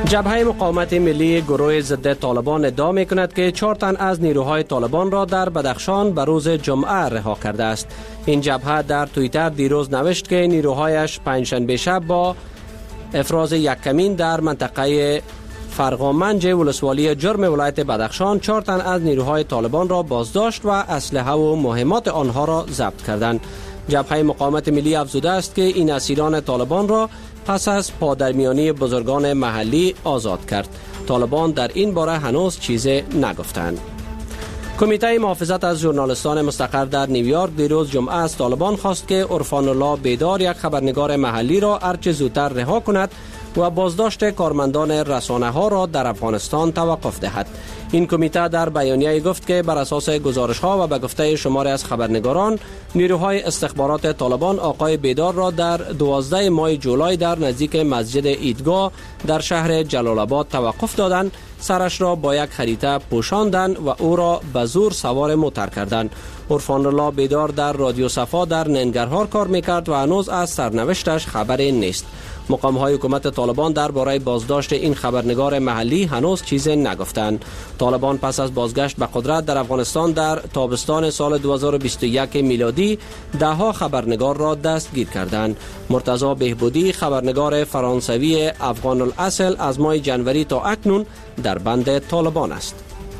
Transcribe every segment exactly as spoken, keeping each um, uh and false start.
جبهه مقاومت ملی گروه ضد طالبان ادعا می‌کند که چهار تن از نیروهای طالبان را در بدخشان به روز جمعه رها کرده است. این جبهه در توییتر دیروز نوشت که نیروهایش پنجشنبه شب با افراز یک کمین در منطقه فرقامنج ولسوالی جرم ولایت بدخشان چهار تن از نیروهای طالبان را بازداشت و اسلحه و مهمات آنها را ضبط کردند. جبهه مقاومت ملی افزوده است که این اسیران طالبان را پس از پادرمیانی بزرگان محلی آزاد کرد. طالبان در این باره هنوز چیزی نگفتند. کمیته محافظت از ژورنالیستان مستقر در نیویورک دیروز جمعه از طالبان خواست که عرفان الله بیدار یک خبرنگار محلی را هرچه زودتر رها کند و بازداشت کارمندان رسانه ها را در افغانستان توقف دهد. این کمیته در بیانیه گفت که بر اساس گزارش ها و به گفته شماری از خبرنگاران، نیروهای استخبارات طالبان آقای بیدار را در دوازده ماه جولای در نزدیک مسجد عیدگاه در شهر جلال آباد توقف دادند، سرش را با یک خریطه پوشاندند و او را به زور سوار موتر کردند. عرفان الله بیدار در رادیو صفا در ننگرهار کار میکرد و هنوز از سرنوشتش خبری نیست. مقام‌های حکومت طالبان درباره بازداشت این خبرنگار محلی هنوز چیزی نگفتند. طالبان پس از بازگشت به قدرت در افغانستان در تابستان سال دو هزار و بیست و یک میلادی ده‌ها خبرنگار را دستگیر کردند. مرتضی بهبودی، خبرنگار فرانسوی افغان الاصل، از ماه جنوری تا اکنون در بند طالبان است.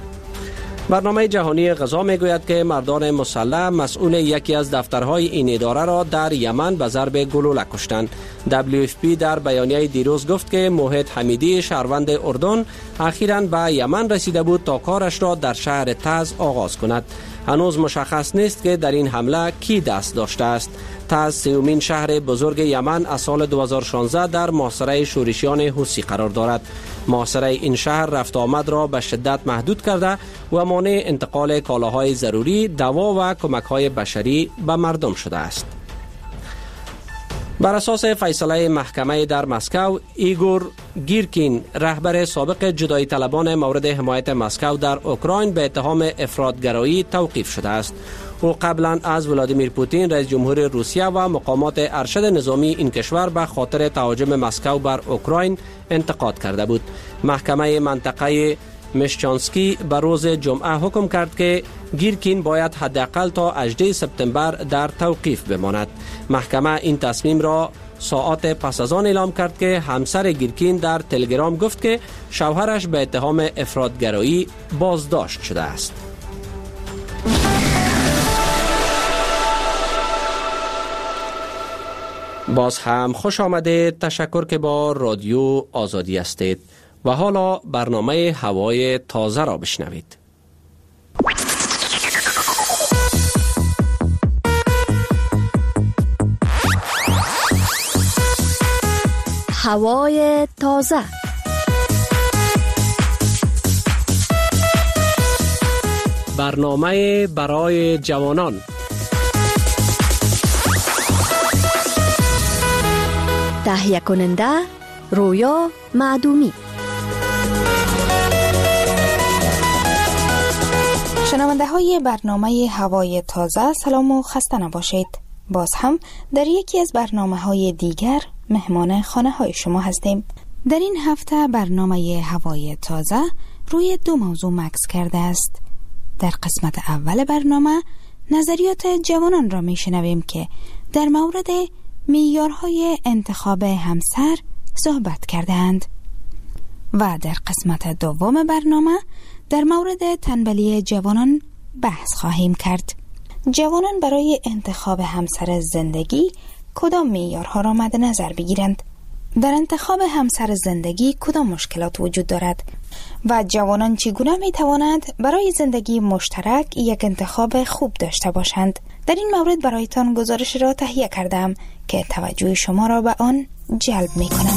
برنامه جهانی غذا میگوید که مردان مسلح مسئول یکی از دفترهای این اداره را در یمن به ضرب گلوله کشتند. دبلیو اف پی در بیانیه دیروز گفت که موحد حمیدی، شهروند اردن، اخیراً به یمن رسیده بود تا کارش را در شهر تز آغاز کند. هنوز مشخص نیست که در این حمله کی دست داشته است. تز سومین شهر بزرگ یمن از سال دو هزار و شانزده در محاصره شورشیان حوثی قرار دارد. محاصره این شهر رفت آمد را به شدت محدود کرده و مانع انتقال کالاهای ضروری، دوا و کمک‌های بشری به مردم شده است. بر اساس فیصله محکمه در مسکو، ایگور گیرکین، رهبر سابق جدایی طلبان مورد حمایت مسکو در اوکراین، به اتهام افراط‌گرایی توقیف شده است. او قبلا از ولادیمیر پوتین رئیس جمهور روسیه و مقامات ارشد نظامی این کشور به خاطر تهاجم مسکو بر اوکراین انتقاد کرده بود. محکمه منطقه مشچانسکی به روز جمعه حکم کرد که گیرکین باید حداقل تا هجدهم سپتامبر در توقیف بماند. محکمه این تصمیم را ساعات پس از آن اعلام کرد که همسر گیرکین در تلگرام گفت که شوهرش به اتهام افراط‌گرایی بازداشت شده است. باز هم خوش آمدید. تشکر که با رادیو آزادی هستید و حالا برنامه هوای تازه را بشنوید. هوای تازه. برنامه برای جوانان. تهیه کننده رویا معدومی. شنونده های برنامه هوای تازه، سلام و خسته نباشید. باز هم در یکی از برنامه های دیگر مهمان خانه های شما هستیم. در این هفته برنامه هوای تازه روی دو موضوع مکس کرده است. در قسمت اول برنامه نظریات جوانان را می شنویم که در مورد معیارهای انتخاب همسر صحبت کردند و در قسمت دوم برنامه در مورد تنبلی جوانان بحث خواهیم کرد. جوانان برای انتخاب همسر زندگی کدام معیارها را مد نظر بگیرند؟ در انتخاب همسر زندگی کدام مشکلات وجود دارد و جوانان چگونه می توانند برای زندگی مشترک یک انتخاب خوب داشته باشند؟ در این مورد برایتان گزارش را تهیه کردم که توجه شما را به آن جلب می کنم.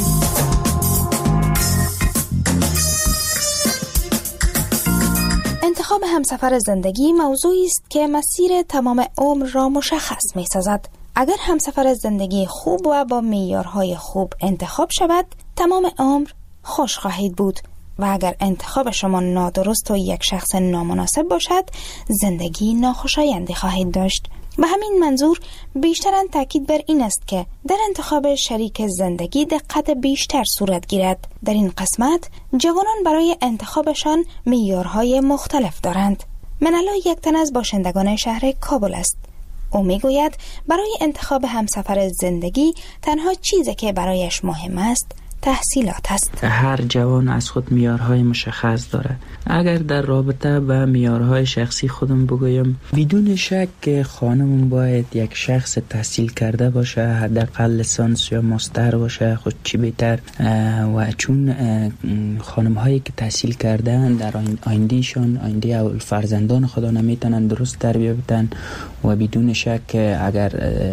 انتخاب همسفر زندگی موضوعی است که مسیر تمام عمر را مشخص می سازد. اگر همسفر زندگی خوب و با معیارهای خوب انتخاب شود، تمام عمر خوش خواهید بود و اگر انتخاب شما نادرست و یک شخص نامناسب باشد، زندگی ناخوشایندی خواهید داشت. به همین منظور بیشترن تاکید بر این است که در انتخاب شریک زندگی دقت بیشتر صورت گیرد. در این قسمت جوانان برای انتخابشان معیارهای مختلف دارند. منالا یک تن از باشندگان شهر کابل است. او میگوید برای انتخاب همسفر زندگی تنها چیزی که برایش مهم است تحصیلات است. هر جوان از خود معیارهای مشخص داره. اگر در رابطه با معیارهای شخصی خودم بگویم، بدون شک خانم باید یک شخص تحصیل کرده باشه، حداقل لیسانس یا ماستر باشه، خود چی بهتر. و چون خانم هایی که تحصیل کردن در آیندهشان، آینده اول فرزندان خدا نمیتونن درست تربیت بدن و بدون شک اگر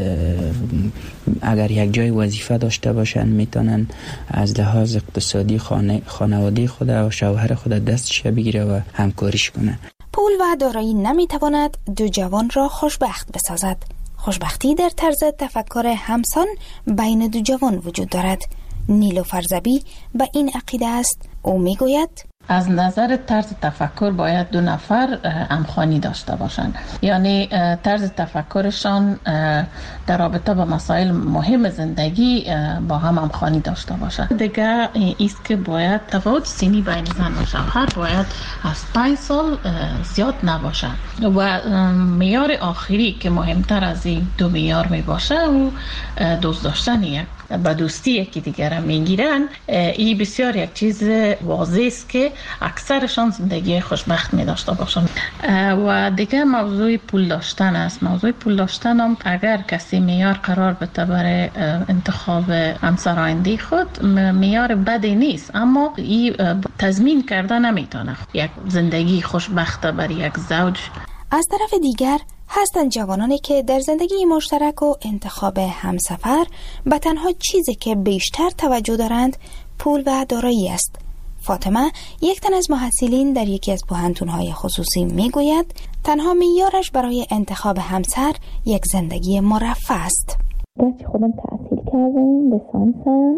اگر یک جای وظیفه داشته باشن میتونن از لحاظ اقتصادی خانه خانواده خود و شوهر خود دستش بگیره و همکاریش کنه. پول و دارایی نمیتواند دو جوان را خوشبخت بسازد. خوشبختی در طرز تفکر همسان بین دو جوان وجود دارد. نیلوفر زبی به این عقیده است. او میگوید از نظر طرز تفکر باید دو نفر همخوانی داشته باشند، یعنی طرز تفکرشان در رابطه با مسائل مهم زندگی با هم همخوانی داشته باشند. دیگه ایست که باید تفاوت سنی بین زن و شوهر باید از پنج سال زیاد نباشه و معیار آخری که مهمتر از این دو معیار می باشه او دوست داشتن یک با دوستی یکی دیگر میگیرن. این بسیار یک چیز واضح است که اکثرشان زندگی خوشبخت می داشته باشند. و دیگه موضوع پول داشتن است. موضوع پول داشتن هم اگر کسی معیار قرار بده برای انتخاب همسر آینده خود، معیار بدی نیست، اما این تضمین کرده نمیتونه یک زندگی خوشبخت برای یک زوج. از طرف دیگر هستند جوانانی که در زندگی مشترک و انتخاب همسفر به تنها چیزی که بیشتر توجه دارند پول و دارایی است. فاطمه، یک تن از محصلین در یکی از پوهنتون‌های خصوصی میگوید تنها معیارش برای انتخاب همسر یک زندگی مرفه است. گرچه خودم تحصیل کردم، لیسانسم،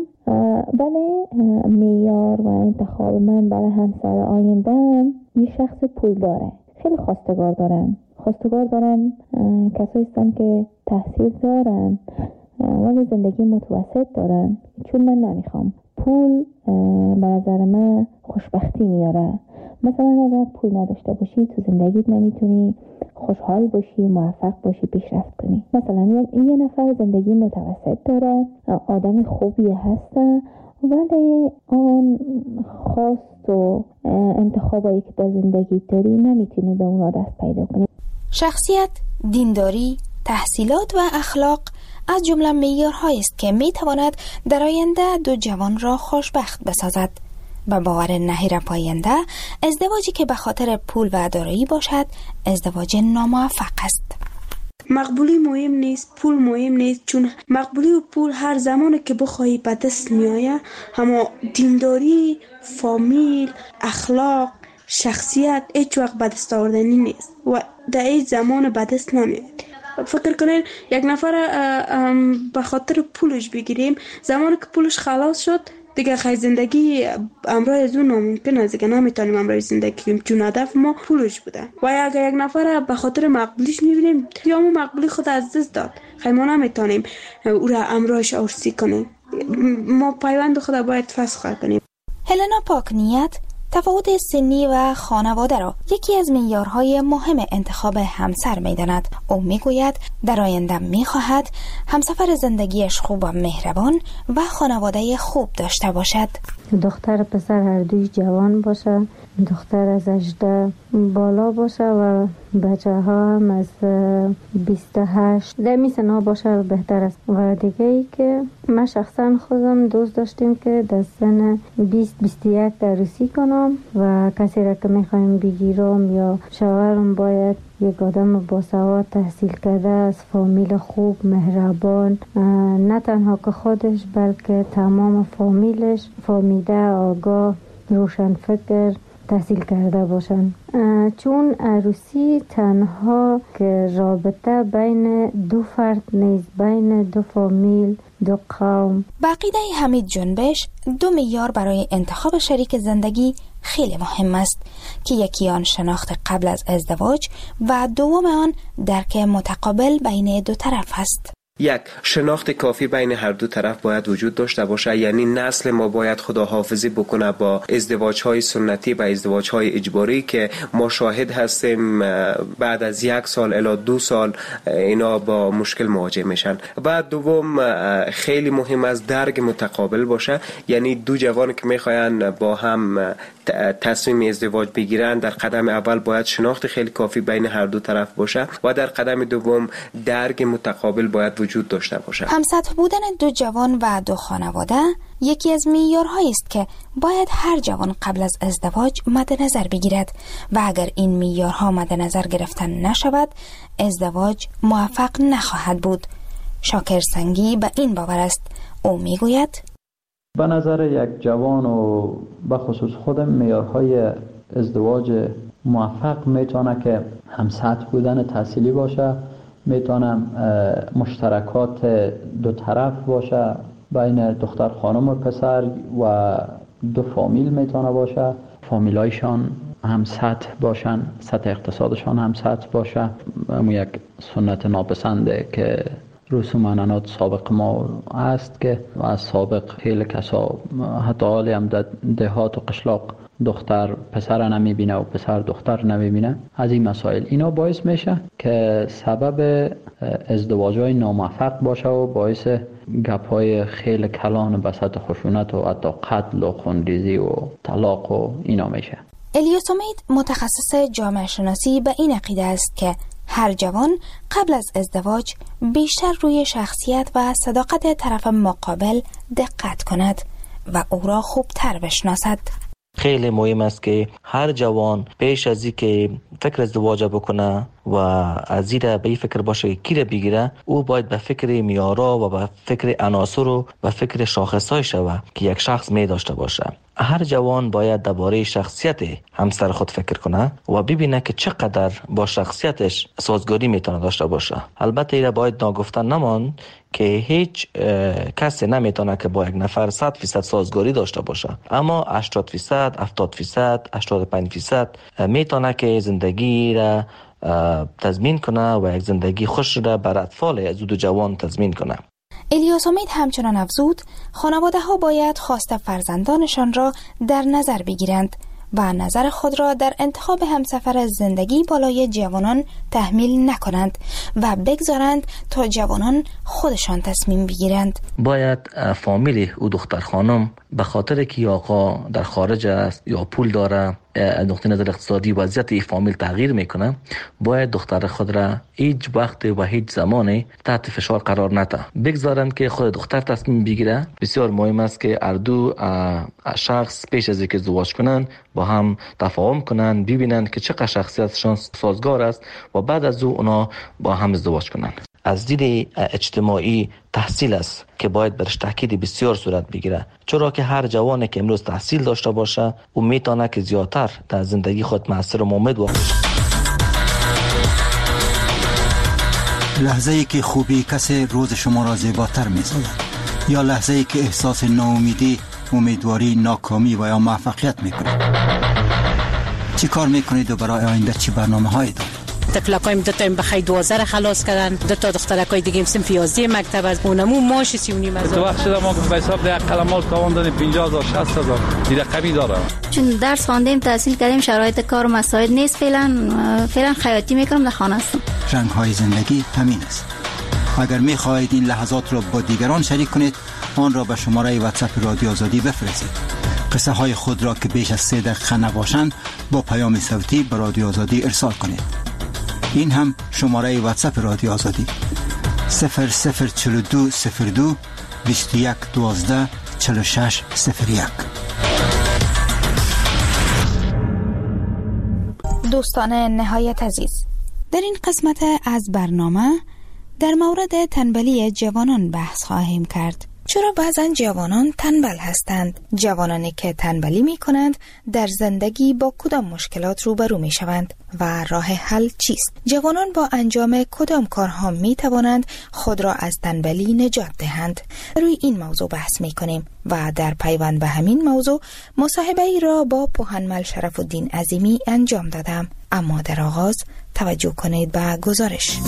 ولی معیار و انتخاب من برای همسر آینده‌ام یه شخص پول داره. خیلی خواستگار دارم. خواستگار دارم کسایی هستن که تحصیل دارن ولی زندگی متوسط دارن، چون من نمیخوام. پول به نظر من خوشبختی میاره. مثلا اگر پول نداشته باشی تو زندگیت نمیتونی خوشحال باشی، موفق باشی، پیشرفت کنی. مثلا یه نفر زندگی متوسط داره، آدم خوبی هسته ولی آن خواست و انتخابایی که در زندگی داری نمیتونی به اونا دست پیدا کنی. شخصیت، دینداری، تحصیلات و اخلاق از جمله معیارهایی است که میتواند در آینده دو جوان را خوشبخت بسازد. به باور نهیر پاینده، ازدواجی که به خاطر پول و دارایی باشد ازدواج ناموفق است. مقبولی مهم نیست، پول مهم نیست، چون مقبولی و پول هر زمانی که بخواهی به دست میآید، اما دینداری، فامیل، اخلاق، شخصیت هیچ وقت به دست آوردنی نیست و در این زمان به دست نمیاد. فکر کنین یک نفر به خاطر پولش بگیریم، زمانی که پولش خلاص شد دیگه خیلی زندگی امرای از اون ناممکن است، دیگه نمیتونیم امرای زندگی کنیم چون هدف ما پولش بوده. و اگر یک نفر به خاطر مقبولیش میبینیم یا اون مقبولی خود از دست داد، خیلی ما نمیتونیم او را امرایش ارسی کنیم. ما پیوند خود باید فسخ کنیم. هلنا پاکنیت تفاوت سنی و خانواده را یکی از معیارهای مهم انتخاب همسر می‌داند. او میگوید در آینده می‌خواهد همسفر زندگیش خوب و مهربان و خانواده خوب داشته باشد. دختر پسر هر دوی جوان باشه، دختر از هجده بالا باشه و بچه ها هم از بیست و هشت در می سنا باشه بهتر است. و دیگه ای که من شخصا خودم دوست داشتیم که در سن بیست بیست و یک عروسی کنم و کسی را که میخوایم بگیرم یا شوهرم باید یک آدم باسواد تحصیل کرده از فامیل خوب مهربان، نه تنها که خودش بلکه تمام فامیلش فامیده آگاه روشن فکر تحصیل کرده باشن. چون عروسی تنها که رابطه بین دو فرد نیست، بین دو فامیل دو قوم. به عقیده حمید جنبش دو معیار برای انتخاب شریک زندگی خیلی مهم است که یکی آن شناخت قبل از ازدواج و دوم آن درک متقابل بین دو طرف است. یک، شناخت کافی بین هر دو طرف باید وجود داشته باشه، یعنی نسل ما باید خداحافظی بکنه با ازدواج‌های سنتی و ازدواج‌های اجباری که ما شاهد هستیم بعد از یک سال الی دو سال اینا با مشکل مواجه میشن. بعد دوم خیلی مهم است درک متقابل باشه، یعنی دو جوان که میخواین با هم تصمیم ازدواج بگیرن در قدم اول باید شناخت خیلی کافی بین هر دو طرف باشه و در قدم دوم درک متقابل باید وجود داشته باشه. همسطح بودن دو جوان و دو خانواده یکی از معیارهایی است که باید هر جوان قبل از ازدواج مد نظر بگیرد و اگر این معیارها مد نظر گرفتن نشود ازدواج موفق نخواهد بود. شاکر سنگی به این باور است. او میگوید به نظر یک جوان و به خصوص خودم معیارهای ازدواج موفق میتونه که هم سطح بودن تحصیلی باشه، میتونم مشترکات دو طرف باشه بین دختر خانم و پسر و دو فامیل میتونه باشه، فامیلایشان هم سطح باشن، سطح اقتصادشان هم سطح باشه. اما یک سنت ناپسنده که رسوم عنعنات سابق ما است که از سابق خیلی کسا حتی حالی هم در دهات و قشلاق دختر پسر نمیبینه و پسر دختر نمیبینه. از این مسائل اینا باعث میشه که سبب ازدواج‌های ناموفق باشه و باعث گپ‌های خیلی کلان به سطح خشونت و حتی قتل و خونریزی و طلاق و اینا میشه. الیاس امید متخصص جامعه شناسی به این عقیده است که هر جوان قبل از ازدواج بیشتر روی شخصیت و صداقت طرف مقابل دقت کند و او را خوب تر بشناسد. خیلی مهم است که هر جوان پیش از اینکه فکر ازدواج بکنه و از این به فکر باشه کی را بگیره، او باید به فکر میارا و به فکر عناصر و به فکر شاخصهای شوه که یک شخص می داشته باشه. هر جوان باید درباره شخصیت همسر خود فکر کنه و ببینه که چقدر با شخصیتش سازگاری میتونه داشته باشه. البته اینا باید ناگفته نمان که هیچ کسی نمیتونه که با یک نفر صد فیصد سازگاری داشته باشه، اما هشتاد فیصد، هفتاد فیصد، هشتاد و پنج فیصد میتونه که زندگی را تضمین کنه و یک زندگی خوش را بر اطفال از دو جوان تضمین کنه. الیاس امید همچنان افزود خانواده ها باید خواست فرزندانشان را در نظر بگیرند و نظر خود را در انتخاب همسفر زندگی بالای جوانان تحمیل نکنند و بگذارند تا جوانان خودشان تصمیم بگیرند. باید فامیل او دختر خانم به خاطر که آقا در خارج است یا پول داره، از نقطه نظر اقتصادی وضعیت این فامیل تغییر میکنه، باید دختر خود را هیچ وقت و هیچ زمانی تحت فشار قرار نده، بگذارند که خود دختر تصمیم بگیره. بسیار مهم است که هر دو شخص پیش از اینکه ازدواج کنن با هم تفاهم کنن، ببینند که چقدر شخصیتشان سازگار است و بعد از او اونا با هم ازدواج کنن. از دید اجتماعی تحصیل است که باید برش تاکید بسیار صورت بگیره، چرا که هر جوانی که امروز تحصیل داشته باشه او میتونه که زیادتر در زندگی خود مؤثر و مفید واقع شه. لحظه ای که خوبی کسی روز شما را زیباتر می‌سازد یا لحظه ای که احساس ناامیدی، امیدواری، ناکامی و یا موفقیت میکنید. چی کار میکنید و برای آینده چی برنامه‌هایی دارید؟ تفلکایم دو تا این بخی دوازده خلاص کردن، دو تا دخترکای دیگه صنف یازده مکتب از اونمو ماش سی و نیم هزار. تو وقت شده ما به حساب ده قلمات تواندن پنجاه هزار شصت هزار دیگه قبی داره. چون درس خواندیم، تحصیل کردیم، شرایط کار و مساعد نیست، فعلا فعلا خیاطی میکنم، در خانه هستم. رنگ های زندگی همین است. اگر میخواهید این لحظات را با دیگران شریک کنید، آن را به شماره واتساپ رادیو آزادی بفرستید. قصه های خود را که بیش از سه دقیقه نباشند با پیام صوتی به رادیو آزادی ارسال کنید. این هم شماره واتساپ رادیو آزادی صفر صفر چهل و دو صفر دو بیست و یک دوازده چهل و شش صفر یک. دوستان نهایت عزیز، در این قسمت از برنامه در مورد تنبلی جوانان بحث خواهیم کرد. چرا بعضن جوانان تنبل هستند؟ جوانانی که تنبلی می کنند در زندگی با کدام مشکلات روبرو می شوند و راه حل چیست؟ جوانان با انجام کدام کارها می توانند خود را از تنبلی نجات دهند؟ روی این موضوع بحث می کنیم و در پیوند به همین موضوع مصاحبه ای را با پوهنمل شرف الدین عظیمی انجام دادم. اما در آغاز توجه کنید به گزارش.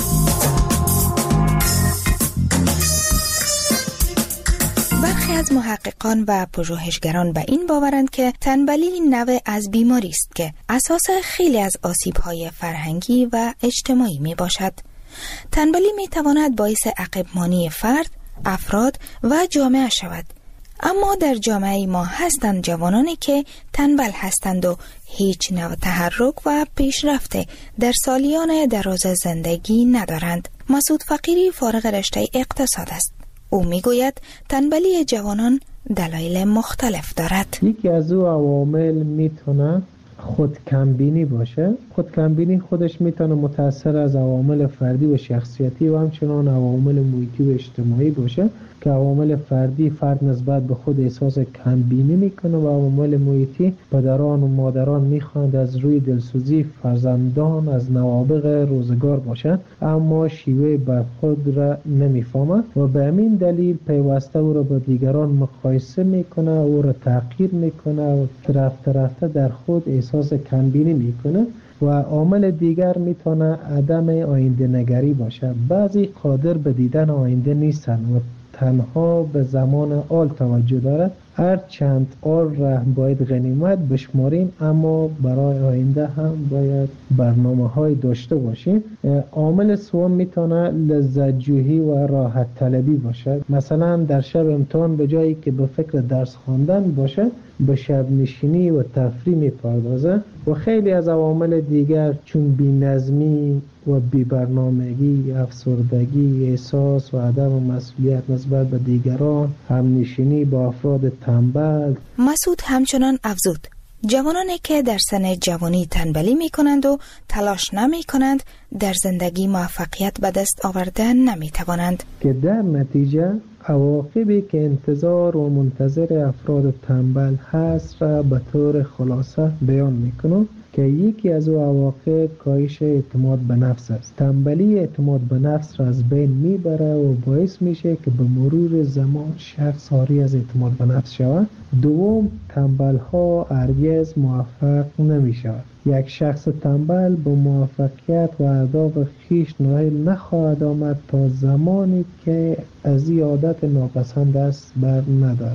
برخی از محققان و پژوهشگران به این باورند که تنبلی نوع از بیماری است که اساس خیلی از آسیب‌های فرهنگی و اجتماعی می باشد. تنبلی می تواند باعث عقب‌مانی فرد، افراد و جامعه شود. اما در جامعه ما هستند جوانانی که تنبل هستند و هیچ نوع تحرک و پیشرفت در سالیان دراز زندگی ندارند. مسعود فقیری فارغ رشته اقتصاد است. او میگوید تنبلی جوانان دلایل مختلف دارد. یکی از او عوامل میتونه خود کمبینی باشه. خود کمبینی خودش میتونه متأثر از عوامل فردی و شخصیتی و همچنان عوامل محیطی و اجتماعی باشه که عوامل فردی فرد نسبت به خود احساس کمبینی میکنه و عوامل محیطی پدران و مادران میخواند از روی دلسوزی فرزندان از نوابغ روزگار باشند اما شیوه برخورد را نمیفهمند و به همین دلیل پیوسته او را با دیگران مقایسه میکنه، او را تحقیر میکنه و رفته رفته در خود احساس کمبینی میکنه. و عامل دیگر میتونه عدم آینده نگری باشه. بعضی قادر به دیدن آینده نیستن و تنها به زمان آل توجه دارد. هر چند آل را باید غنیمت بشماریم اما برای آینده هم باید برنامه های داشته باشیم. عامل سوم میتونه لذت جویی و راحت طلبی باشه. مثلا در شب امتحان به جایی که به فکر درس خواندن باشه به شب نشینی و تفریح میپردازه. و خیلی از عوامل دیگر چون بی‌نظمی و بی‌برنامگی، افسردگی، احساس و عدم مسئولیت نسبت به دیگران، همنشینی با افراد تنبل. مسعود همچنان افزود جوانانی که در سن جوانی تنبلی می کنند و تلاش نمی کنند در زندگی موفقیت به دست آوردن نمی توانند که در نتیجه عواقبی که انتظار و منتظر افراد تنبل هست را به طور خلاصه بیان می کنم که یکی از او عواقب کاهش اعتماد به نفس است. تنبلی اعتماد به نفس را از بین میبره و باعث میشه که به مرور زمان شخص عاری از اعتماد به نفس شود. دوم، تنبل ها هرگز موفق نمی شود. یک شخص تنبل به موفقیت و اهداف خویش نائل نخواهد آمد تا زمانی که از این عادت ناپسند است بر ندارد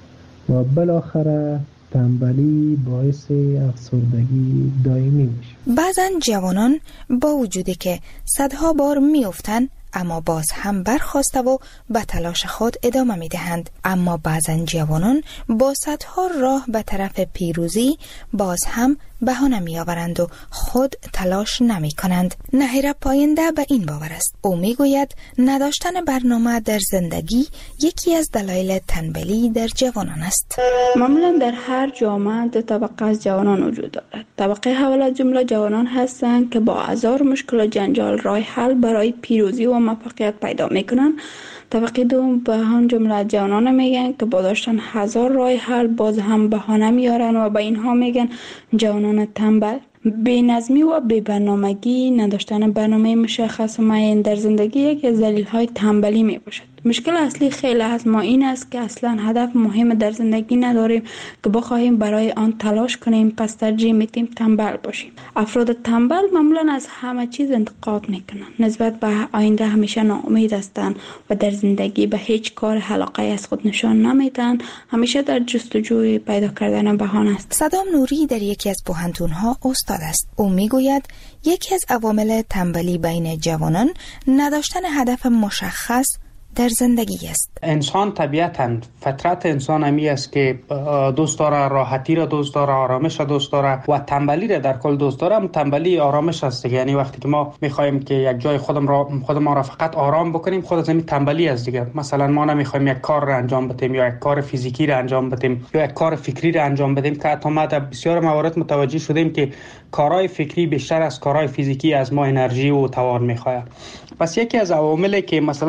و بالاخره تنبلی باعث افسردگی دائمی میشه. بعضن جوانان با وجودی که صدها بار میافتن اما باز هم برخاسته و به تلاش خود ادامه میدهند. اما بعضن جوانان با صدها راه به طرف پیروزی باز هم بهانه میآورند و خود تلاش نمی کنند. نهیر پاینده به این باور است. او میگوید نداشتن برنامه در زندگی یکی از دلایل تنبلی در جوانان است. معمولا در هر جامعه دو طبقه از جوانان وجود دارد. طبقه اول از جمله جوانان هستند که با هزار مشکل و جنجال راه حل برای پیروزی و موفقیت پیدا میکنند. طبقه دوم به هم جمله جوانان میگن که با داشتن هزار راه حل باز هم بهانه میارن و به اینها میگن جوانان تنبل. بی‌نظمی و بی‌برنامگی، نداشتن برنامه مشخص و معین در زندگی یکی از دلایل تنبلی می باشد. مشکل اصلی خیلی از ما این است که اصلا هدف مهم در زندگی نداریم که بخواهیم برای آن تلاش کنیم، پس ترجیح میدیم تنبل باشیم. افراد تنبل معمولا از همه چیز انتقاد میکنن، نسبت به آینده همیشه ناامید هستند و در زندگی به هیچ کار علاقه از خود نشان نمیدن، همیشه در جستجوی پیدا کردن بهانه است. صدام نوری در یکی از پوهنتون‌ها استاد است. او میگوید یکی از عوامل تنبلی بین جوانان نداشتن هدف مشخص در زندگی است. انسان طبیعتاً فطرت انسان همی است که دوست داره راحتی را دوست داره، آرامش را دوست داره و تنبلی را در کل دوست داره. تنبلی آرامش است. یعنی وقتی که ما میخوایم که یک جای خودم را خودمان را فقط آرام بکنیم، خود از همین تنبلی است دیگه. مثلا ما نمیخوایم یک کار را انجام بدیم یا یک کار فیزیکی را انجام بدیم یا یک کار فکری را انجام بدیم که حتی ما در بسیار موارد متوجه شدیم که کارهای فکری بیشتر از کارهای فیزیکی از ما انرژی و توان میخواد. پس یکی از عواملی که مثلا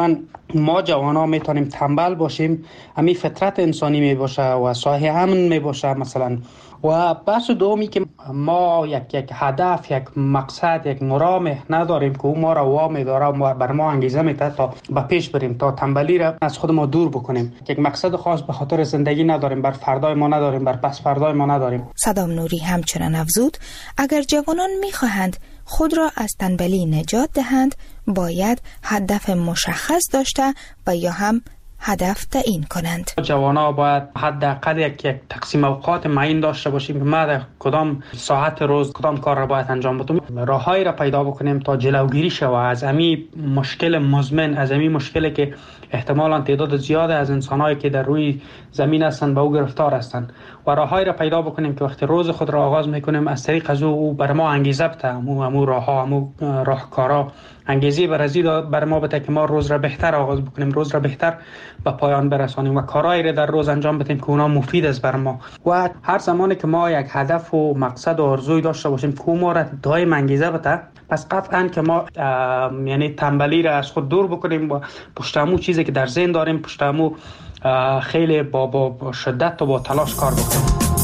ما جوانا میتونیم تنبل باشیم، همین فطرت انسانی می باشه و صاحب امن می باشه مثلا. و بحث دومی که ما یک یک هدف، یک مقصد، یک مرام نداریم که او ما را وامی داره و بر ما انگیزه میده تا به پیش بریم، تا تنبلی را از خود ما دور بکنیم. یک مقصد خاص به خاطر زندگی نداریم، بر فردای ما نداریم، بر پس فردای ما نداریم. صدام نوری همچنان افزود اگر جوانان میخواهند خود را از تنبلی نجات دهند باید هدف مشخص داشته و یا هم هدف تعیین کنند. جوانا باید حداقل یک یک تقسیم اوقات معین داشته باشیم که ما در کدام ساعت روز کدام کار را باید انجام بدیم. راههایی را پیدا بکنیم تا جلوگیری شود از امی مشکل مزمن، از امی مشکلی که احتمالاً تعداد زیاد از انسانایی که در روی زمین هستند به او گرفتار هستند و راههایی را پیدا بکنیم که وقتی روز خود را آغاز میکنیم از طریق از او بر ما انگیزه بده، امو امو راهها، امو راهکارا انگیزه بر ازی بر ما بده که ما روز را بهتر آغاز بکنیم، روز را بهتر به پایان برسانیم و کارهایی را در روز انجام بدیم که اونا مفید است بر ما. و هر زمانی که ما یک هدف و مقصد و آرزوی داشته باشیم که ما را دائم انگیزه بده، پس قطعاً که ما یعنی تنبلی را از خود دور بکنیم و پشت همون چیزی که در ذهن داریم پشت همون خیلی با, با شدت و با تلاش کار بکنیم.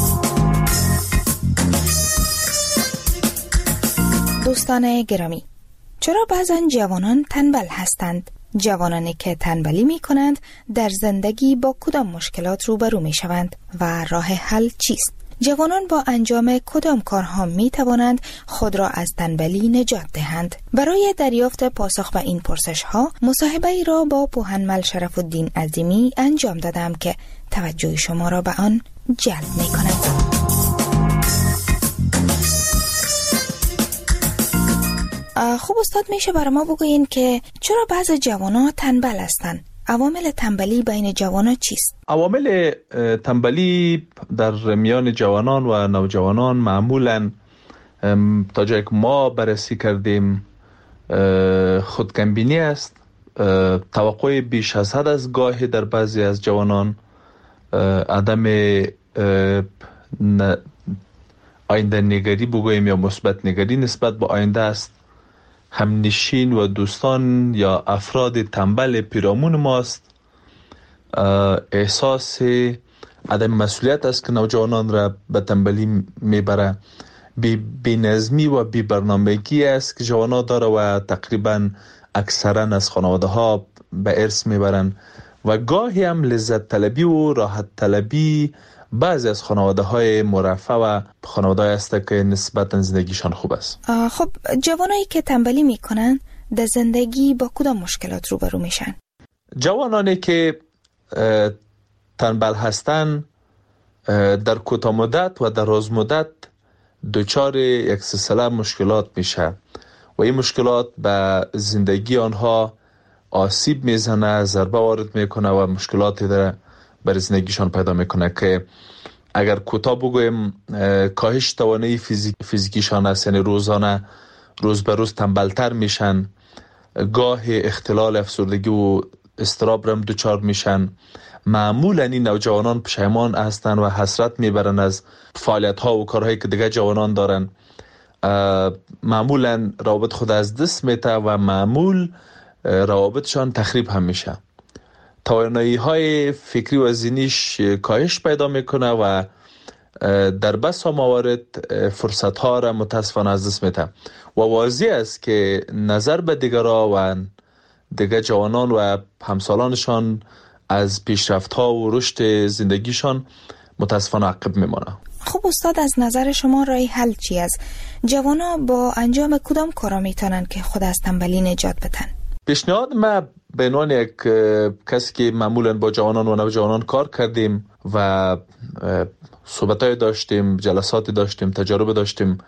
دوستان گرامی، چرا بعضا جوانان تنبل هستند؟ جوانانی که تنبلی می کنند در زندگی با کدام مشکلات روبرو می شوند و راه حل چیست؟ جوانان با انجام کدام کارها می توانند خود را از تنبلی نجات دهند؟ برای دریافت پاسخ به این پرسش ها مصاحبه ای را با پوهنمل شرف الدین عظیمی انجام دادم که توجه شما را به آن جلب می کند. خوب استاد، میشه برای ما بگوین که چرا بعض جوانان تنبل هستند؟ عوامل تنبلی بین جوانان چیست؟ عوامل تنبلی در میان جوانان و نوجوانان معمولاً تا جایی که ما بررسی کردیم خودکمبینی است، توقع بیش از حد از گاهی در بعضی از جوانان، عدم آینده نگری بگوییم یا مثبت نگری نسبت به آینده است، همنشین و دوستان یا افراد تنبل پیرامون ماست، احساس عدم مسئولیت است که نوجوانان را به تنبلی میبره، بی, بی نظمی و بی برنامگی است که جوانان داره و تقریبا اکثرا از خانواده ها به ارث میبرن و گاهی هم لذت طلبی و راحت طلبی بعضی از خانواده های مرفه و خانواده های است که نسبتا زندگیشان خوب است. خب جوانایی که تنبلی میکنن در زندگی با کدام مشکلات روبرو میشن؟ جوانانی که تنبل هستن در کوتاه مدت و در دراز مدت دچار یک سلسله مشکلات میشه و این مشکلات به زندگی آنها آسیب میزنه، ضربه وارد میکنه و مشکلاتی داره برای زندگیشان پیدا میکنه که اگر کوتاه بگویم کاهش توانایی فیزیک فیزیکیشان است، یعنی روزانه روز به روز تنبلتر میشن، گاه اختلال افسردگی و اضطراب رم دچار میشن. معمولا این نوجوانان پشیمان هستن و حسرت میبرن از فعالیت ها و کارهایی که دیگه جوانان دارن، معمولا روابط خود از دست میته و معمول روابطشان تخریب هم میشه، توانایی های فکری و ذهنیش کاهش پیدا میکنه و در بسا موارد فرصت ها را متاسفانه از دست میده و واضح است که نظر به دیگران و دیگر جوانان و همسالانشان از پیشرفت ها و رشد زندگیشان متاسفانه عقب میمانه. خب استاد، از نظر شما راه حل چی است؟ جوانا با انجام کدام کارا میتونن که خود از تنبلی نجات بدن؟ پیشنهاد ما به عنوان یک کسی که معمولا با جوانان و نوجوانان کار کردیم و صحبتای داشتیم، جلساتی داشتیم، تجارب داشتیم،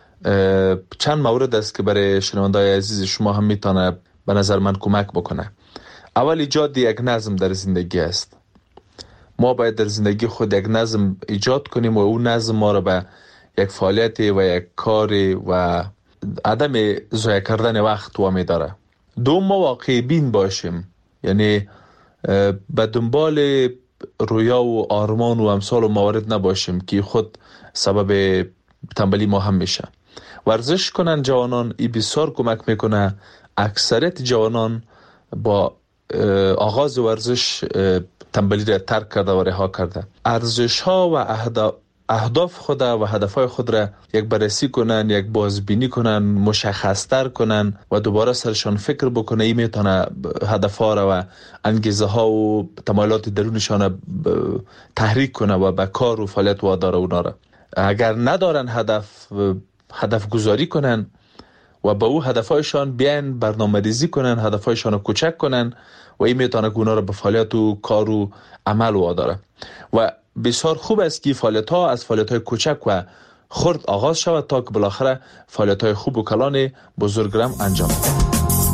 چند مورد است که برای شنونده‌های عزیز شما هم میتونه به نظر من کمک بکنه. اول ایجاد یک نظم در زندگی است. ما باید در زندگی خود یک نظم ایجاد کنیم و اون نظم ما رو به یک فعالیت و یک کار و عدم ضایع کردن وقت وامی داره. دو، ما واقعی بین باشیم، یعنی به دنبال رویا و آرمان و امثال و موارد نباشیم که خود سبب تنبلی ما هم میشه. ورزش کنن جوانان، این بسیار کمک میکنه. اکثریت جوانان با آغاز ورزش تنبلی را ترک کرده و رها کرده. ارزش ها و اهداف خود و هدف های خود را یک بررسی کنن، یک بازبینی کنن، مشخص تر کنن و دوباره سرشان فکر بکنه. این میتونه هدف ها را و انگیزه ها و تمایلات درونشان تحریک کنه و به کار و فعالیت واداره اونا را. اگر ندارن هدف هدف گذاری کنن و با او هدفهایشان بیان برنامه ریزی کنن، هدفهایشان رو کوچک کنن و این میتونه که اونا رو به فعالیت و کار و عمل واداره. و بسیار خوب است که فعالیت ها از فعالیت های کوچک و خرد آغاز شود تا که بالاخره فعالیت های خوب و کلان بزرگرم انجام دهد.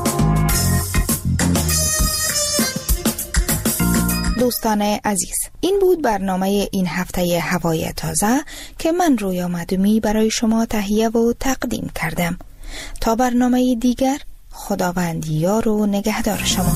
دوستان عزیز، این بود برنامه این هفته هوای تازه که من رویا مدومی برای شما تهیه و تقدیم کردم. تا برنامه دیگر، خداوند یار و نگهدار شما.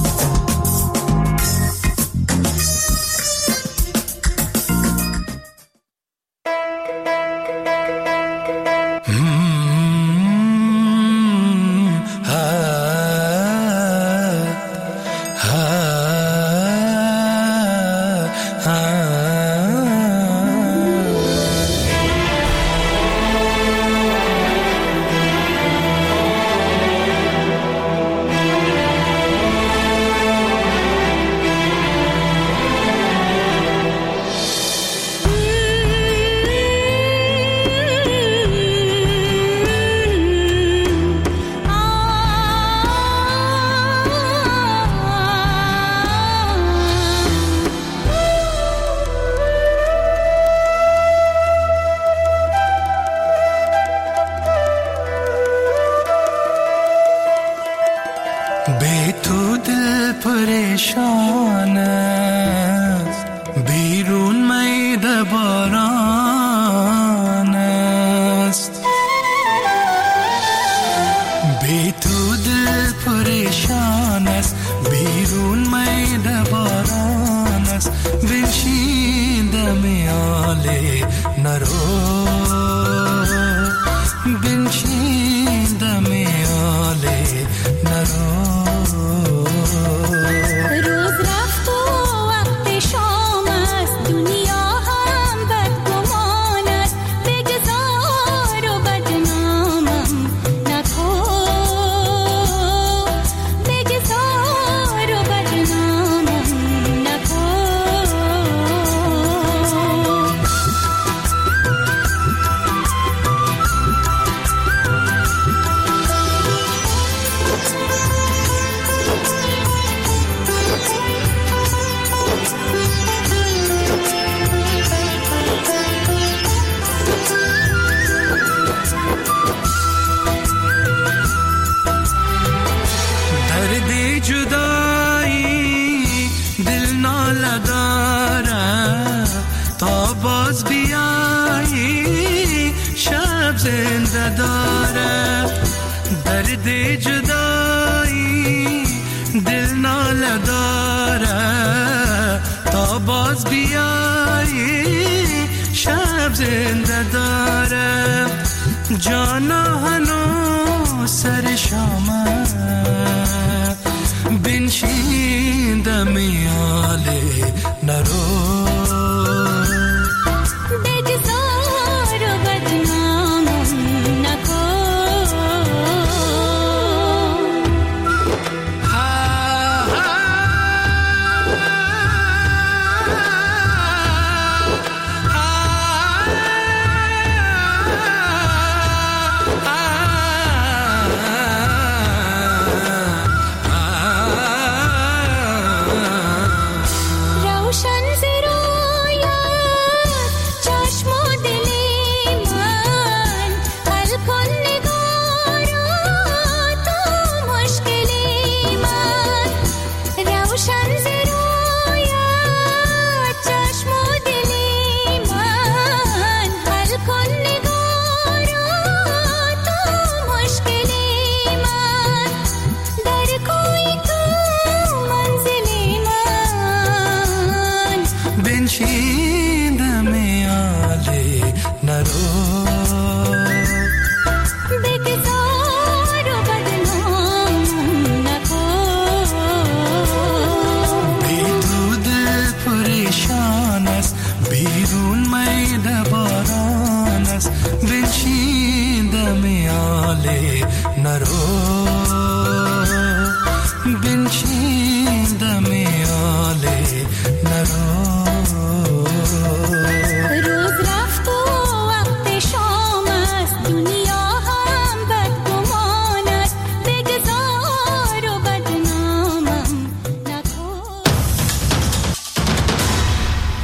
بگذار و بدنام نکن. است، بیرون میده باران است، بنشین دم آله نرو